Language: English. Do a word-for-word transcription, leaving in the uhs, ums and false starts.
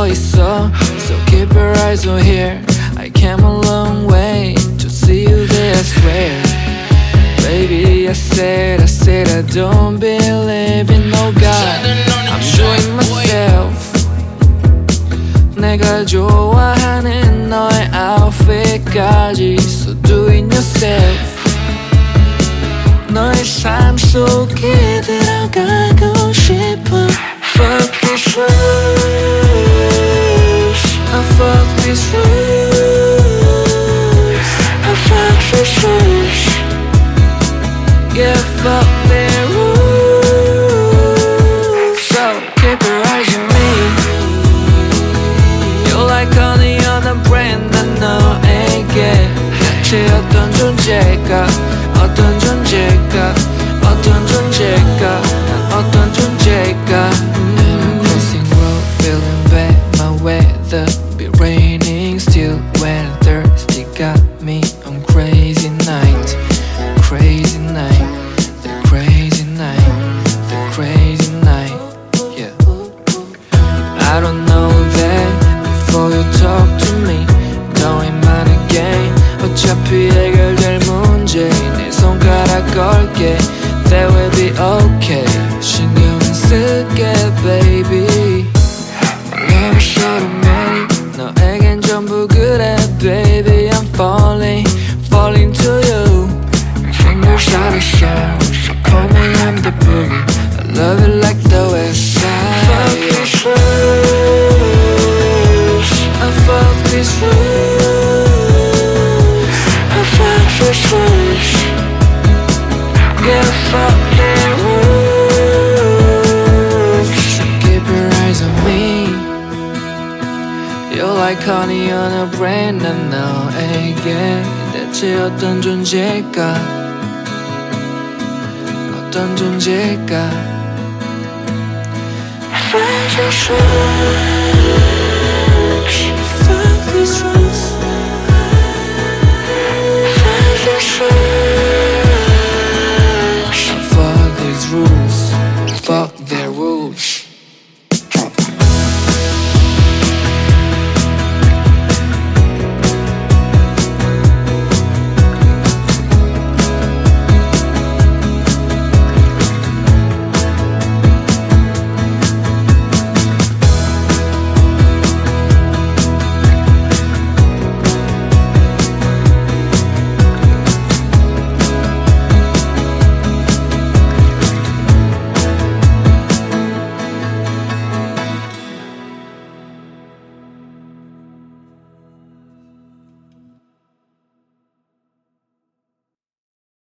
있어. So keep your eyes on here. I came a long way to see you there, I swear. Baby, I said, I said I don't believe in no God. I'm doing myself. 내가 좋아하는 너의 outfit까지 So do it yourself. 너의 삶 속에 들어가고 싶어. Fuck these rules. I fuck these rules. I fuck these rules. Yeah, fuck their rules. So keep your eyes on me. You're like honey on a brand 난 너에게 대체 어떤 존재가 어떤 존재가 어떤 존재가 난 어떤 존재가 I'm crossing road feeling bad my weather be raining still when thirsty got me on crazy night crazy night the crazy night the crazy night yeah I don't know that before you talk to me 너의 많은 game 어차피 해결될 문제 내 손가락 걸게 That will be okay 신경 안 쓸게 baby Love is so many 너에겐 전부 그래 baby I'm falling falling to you Fingers out of sound So call me I'm the boogie I love it like the west side Fuck these rules I fuck these rules I fuck these rules Yeah, fuck their rules So keep your eyes on me You're like honey on a brand 난 너에게 대체 어떤 존재일까 어떤 존재일까 Fuck these rules Fuck these rules